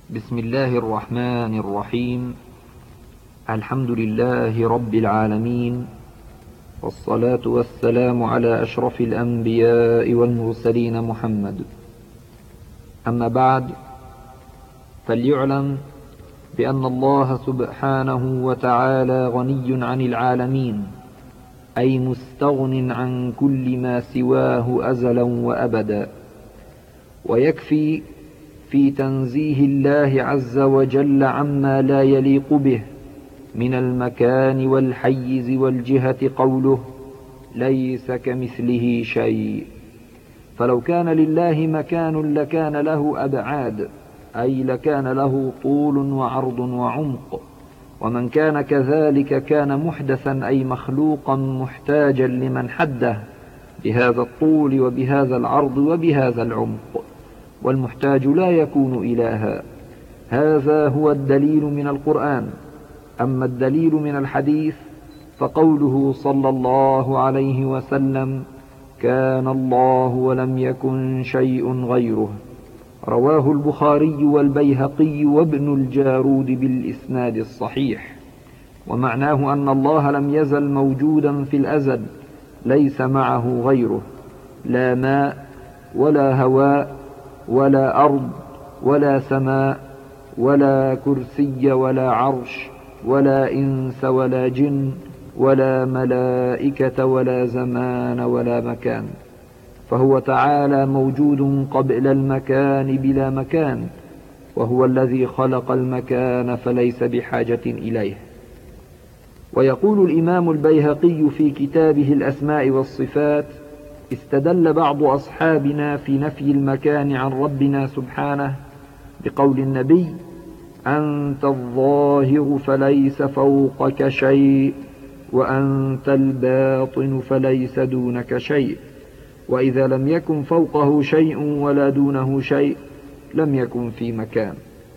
بسم الله الرحمن الرحيم. الحمد لله رب العالمين، والصلاة والسلام على أشرف الأنبياء والمرسلين محمد. أما بعد، فليعلم بأن الله سبحانه وتعالى غني عن العالمين، أي مستغن عن كل ما سواه أزلا وأبدا. ويكفي في تنزيه الله عز وجل عما لا يليق به من المكان والحيز والجهة قوله: ليس كمثله شيء. فلو كان لله مكان لكان له أبعاد، أي لكان له طول وعرض وعمق، ومن كان كذلك كان محدثا، أي مخلوقا محتاجا لمن حده بهذا الطول وبهذا العرض وبهذا العمق، والمحتاج لا يكون إلها. هذا هو الدليل من القرآن. أما الدليل من الحديث فقوله صلى الله عليه وسلم: كان الله ولم يكن شيء غيره. رواه البخاري والبيهقي وابن الجارود بالإسناد الصحيح. ومعناه أن الله لم يزل موجودا في الأزل، ليس معه غيره، لا ماء ولا هواء ولا أرض ولا سماء ولا كرسي ولا عرش ولا إنس ولا جن ولا ملائكة ولا زمان ولا مكان، فهو تعالى موجود قبل المكان بلا مكان، وهو الذي خلق المكان فليس بحاجة إليه. ويقول الإمام البيهقي في كتابه الأسماء والصفات: استدل بعض أصحابنا في نفي المكان عن ربنا سبحانه بقول النبي: أنت الظاهر فليس فوقك شيء، وأنت الباطن فليس دونك شيء، وإذا لم يكن فوقه شيء ولا دونه شيء لم يكن في مكان.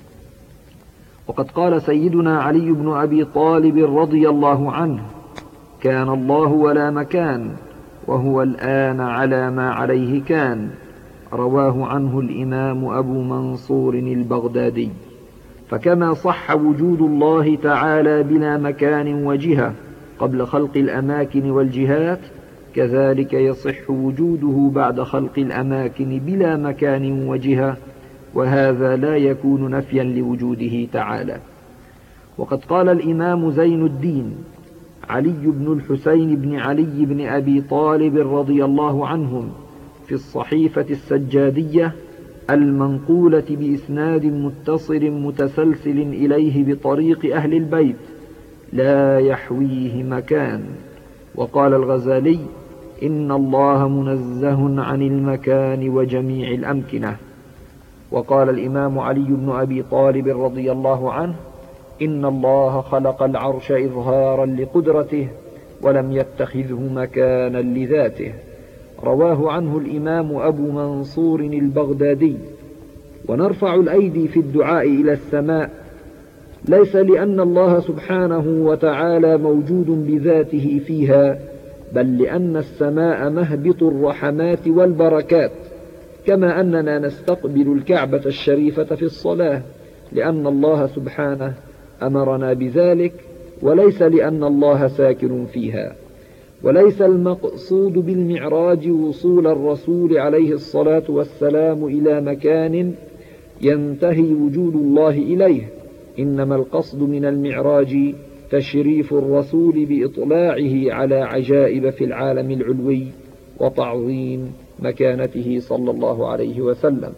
وقد قال سيدنا علي بن أبي طالب رضي الله عنه: كان الله ولا مكان، وهو الآن على ما عليه كان. رواه عنه الإمام أبو منصور البغدادي. فكما صح وجود الله تعالى بلا مكان وجهة قبل خلق الأماكن والجهات، كذلك يصح وجوده بعد خلق الأماكن بلا مكان وجهة، وهذا لا يكون نفيا لوجوده تعالى. وقد قال الإمام زين الدين علي بن الحسين بن علي بن أبي طالب رضي الله عنهم في الصحيفة السجادية المنقولة بإسناد متصل متسلسل إليه بطريق أهل البيت: لا يحويه مكان. وقال الغزالي: إن الله منزه عن المكان وجميع الأمكنة. وقال الإمام علي بن أبي طالب رضي الله عنه: إن الله خلق العرش إظهارا لقدرته، ولم يتخذه مكانا لذاته. رواه عنه الإمام أبو منصور البغدادي. ونرفع الأيدي في الدعاء إلى السماء ليس لأن الله سبحانه وتعالى موجود بذاته فيها، بل لأن السماء مهبط الرحمات والبركات، كما أننا نستقبل الكعبة الشريفة في الصلاة لأن الله سبحانه أمرنا بذلك، وليس لأن الله ساكن فيها. وليس المقصود بالمعراج وصول الرسول عليه الصلاة والسلام إلى مكان ينتهي وجود الله إليه، إنما القصد من المعراج تشريف الرسول بإطلاعه على عجائب في العالم العلوي وتعظيم مكانته صلى الله عليه وسلم.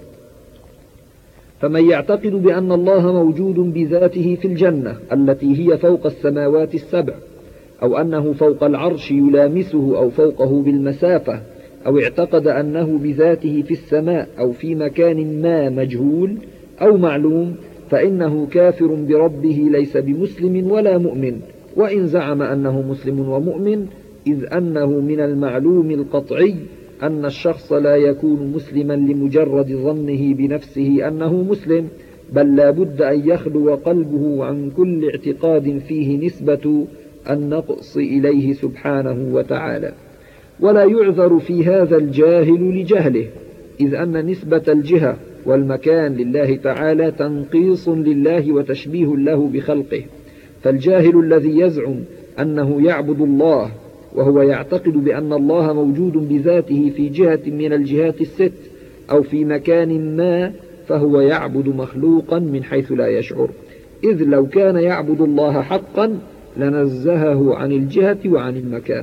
فمن يعتقد بأن الله موجود بذاته في الجنة التي هي فوق السماوات السبع، أو أنه فوق العرش يلامسه أو فوقه بالمسافة، أو اعتقد أنه بذاته في السماء أو في مكان ما مجهول أو معلوم، فإنه كافر بربه ليس بمسلم ولا مؤمن، وإن زعم أنه مسلم ومؤمن، إذ أنه من المعلوم القطعي أن الشخص لا يكون مسلما لمجرد ظنه بنفسه أنه مسلم، بل لا بد أن يخلو قلبه عن كل اعتقاد فيه نسبة النقص إليه سبحانه وتعالى. ولا يعذر في هذا الجاهل لجهله، إذ أن نسبة الجهة والمكان لله تعالى تنقيص لله وتشبيه له بخلقه. فالجاهل الذي يزعم أنه يعبد الله وهو يعتقد بأن الله موجود بذاته في جهة من الجهات الست أو في مكان ما، فهو يعبد مخلوقا من حيث لا يشعر، إذ لو كان يعبد الله حقا لنزهه عن الجهة وعن المكان.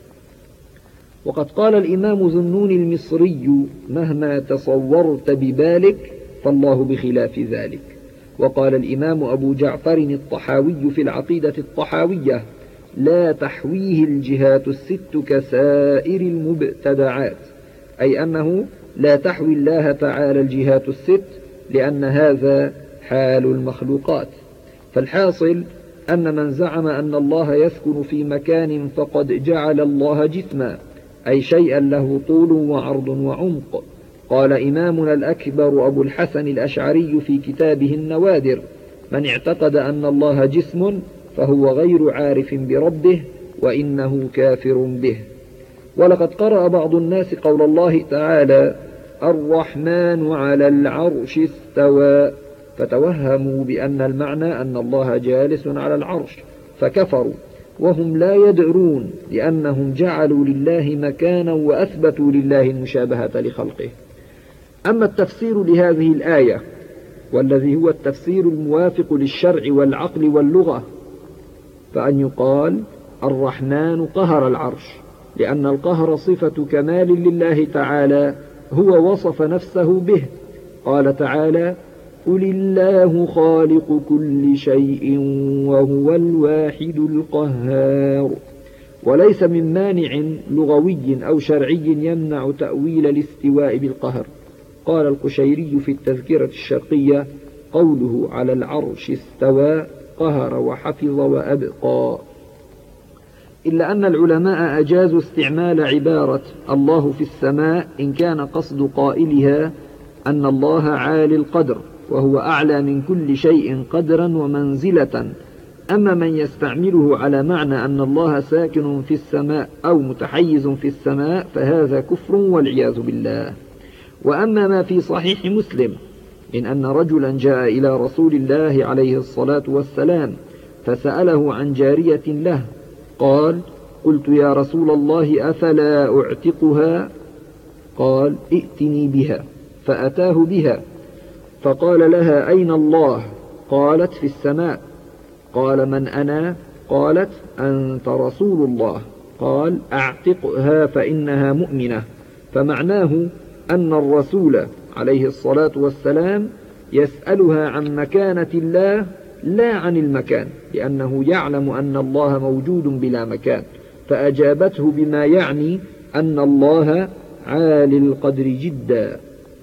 وقد قال الإمام ذو النون المصري: مهما تصورت ببالك فالله بخلاف ذلك. وقال الإمام أبو جعفر الطحاوي في العقيدة الطحاوية: لا تحويه الجهات الست كسائر المبتدعات، أي أنه لا تحوي الله تعالى الجهات الست، لأن هذا حال المخلوقات. فالحاصل أن من زعم أن الله يسكن في مكان فقد جعل الله جسما، أي شيئا له طول وعرض وعمق. قال إمامنا الأكبر أبو الحسن الأشعري في كتابه النوادر: من اعتقد أن الله جسم فهو غير عارف بربه وإنه كافر به. ولقد قرأ بعض الناس قول الله تعالى: الرحمن على العرش استوى، فتوهموا بأن المعنى أن الله جالس على العرش فكفروا، وهم لا يدرون، لأنهم جعلوا لله مكانا وأثبتوا لله المشابهة لخلقه. أما التفسير لهذه الآية، والذي هو التفسير الموافق للشرع والعقل واللغة، فأن يقال: الرحمن قهر العرش، لأن القهر صفة كمال لله تعالى هو وصف نفسه به. قال تعالى: قل الله خالق كل شيء وهو الواحد القهار. وليس من مانع لغوي أو شرعي يمنع تأويل الاستواء بالقهر. قال القشيري في التذكرة الشرقية: قوله على العرش استوى قهر وحفظ وأبقى. إلا أن العلماء أجازوا استعمال عبارة الله في السماء إن كان قصد قائلها أن الله عالي القدر وهو أعلى من كل شيء قدرا ومنزلة. أما من يستعمله على معنى أن الله ساكن في السماء أو متحيز في السماء فهذا كفر والعياذ بالله. وأما ما في صحيح مسلم من أن رجلا جاء إلى رسول الله عليه الصلاة والسلام فسأله عن جارية له، قال: قلت يا رسول الله أفلا أعتقها؟ قال: ائتني بها. فأتاه بها فقال لها: أين الله؟ قالت: في السماء. قال: من أنا؟ قالت: أنت رسول الله. قال: أعتقها فإنها مؤمنة. فمعناه أن الرسول عليه الصلاة والسلام يسألها عن مكانة الله لا عن المكان، لأنه يعلم أن الله موجود بلا مكان، فأجابته بما يعني أن الله عالي القدر جدا.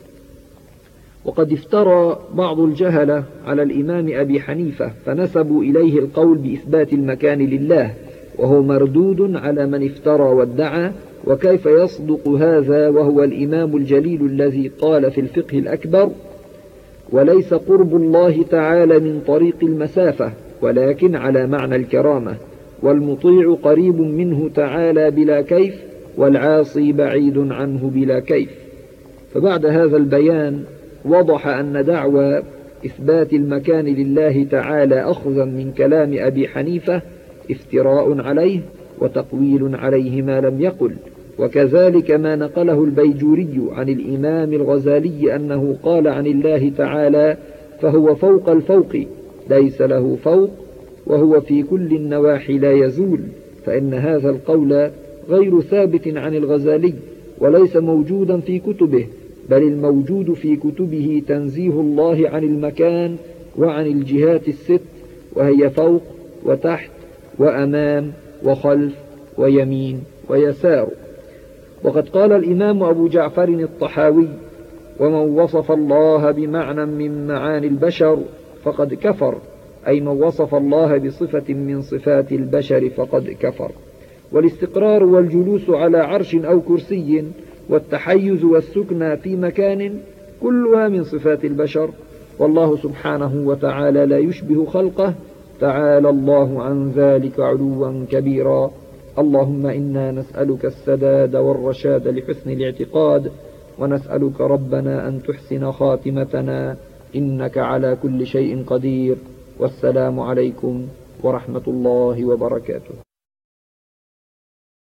وقد افترى بعض الجهلة على الإمام أبي حنيفة فنسبوا إليه القول بإثبات المكان لله، وهو مردود على من افترى وادعى. وكيف يصدق هذا وهو الإمام الجليل الذي قال في الفقه الأكبر: وليس قرب الله تعالى من طريق المسافة ولكن على معنى الكرامة، والمطيع قريب منه تعالى بلا كيف، والعاصي بعيد عنه بلا كيف. فبعد هذا البيان وضح أن دعوى إثبات المكان لله تعالى أخذا من كلام أبي حنيفة افتراء عليه وتقويل عليه ما لم يقل. وكذلك ما نقله البيجوري عن الإمام الغزالي أنه قال عن الله تعالى: فهو فوق الفوق ليس له فوق وهو في كل النواحي لا يزول. فإن هذا القول غير ثابت عن الغزالي وليس موجودا في كتبه، بل الموجود في كتبه تنزيه الله عن المكان وعن الجهات الست، وهي فوق وتحت وأمام وخلف ويمين ويسار. وقد قال الإمام أبو جعفر الطحاوي: ومن وصف الله بمعنى من معاني البشر فقد كفر، أي من وصف الله بصفة من صفات البشر فقد كفر. والاستقرار والجلوس على عرش أو كرسي والتحيز والسكنى في مكان كلها من صفات البشر، والله سبحانه وتعالى لا يشبه خلقه، تعالى الله عن ذلك علوا كبيرا. اللهم إنا نسألك السداد والرشاد لحسن الاعتقاد، ونسألك ربنا أن تحسن خاتمتنا، إنك على كل شيء قدير. والسلام عليكم ورحمة الله وبركاته.